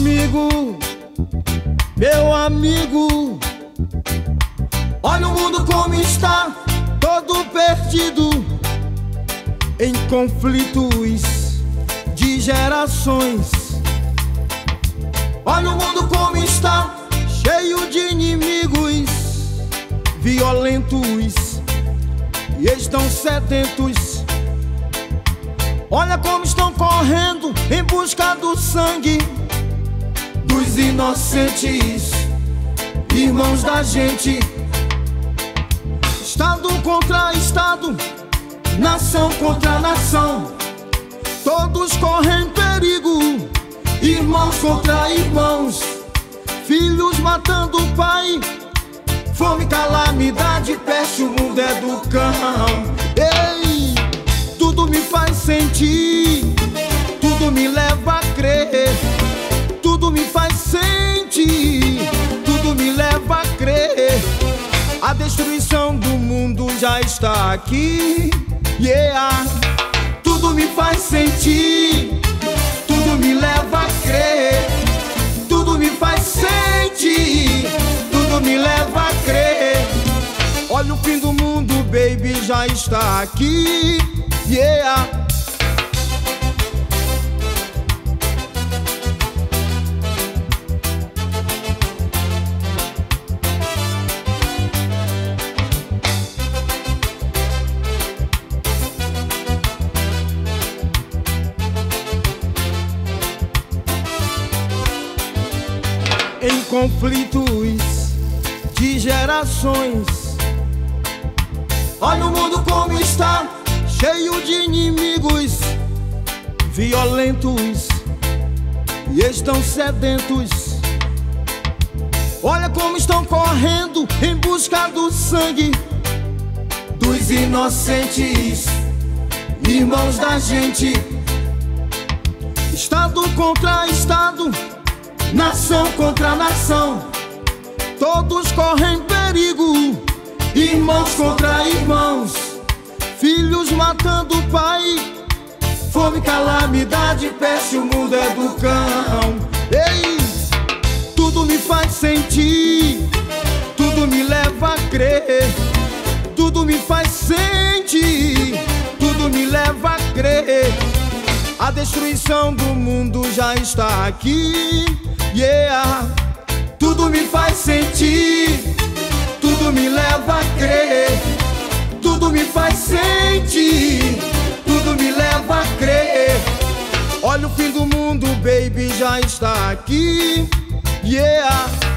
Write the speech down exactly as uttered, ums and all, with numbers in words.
amigo, meu amigo, olha o mundo como está, todo perdido em conflitos de gerações. Olha o mundo como está, cheio de inimigos violentos e estão sedentos. Olha como estão correndo em busca do sangue dos inocentes, irmãos da gente. Estado contra estado, nação contra nação, todos correm perigo, irmãos contra irmãos, filhos matando o pai, fome, calamidade, peste, o mundo é do cão. Ei, tudo me faz sentir, tudo me leva a crer, tudo me faz sentir, tudo me leva a crer. A destruição do mundo já está aqui, yeah. Tudo me faz sentir, tudo me leva a crer, tudo me faz sentir, tudo me leva a crer. Olha o fim do mundo, baby, já está aqui, yeah. Em conflitos de gerações, olha o mundo como está, cheio de inimigos violentos e estão sedentos. Olha como estão correndo em busca do sangue dos inocentes, irmãos da gente. Estado contra estado, nação contra nação, todos correm perigo, irmãos contra irmãos, filhos matando o pai, fome, calamidade, peste, o mundo é do cão. Ei, tudo me faz sentir, tudo me leva a crer, tudo me faz sentir, tudo me leva a crer. A destruição do mundo já está aqui, yeah. Tudo me faz sentir, tudo me leva a crer, tudo me faz sentir, tudo me leva a crer. Olha o fim do mundo, baby, já está aqui, yeah.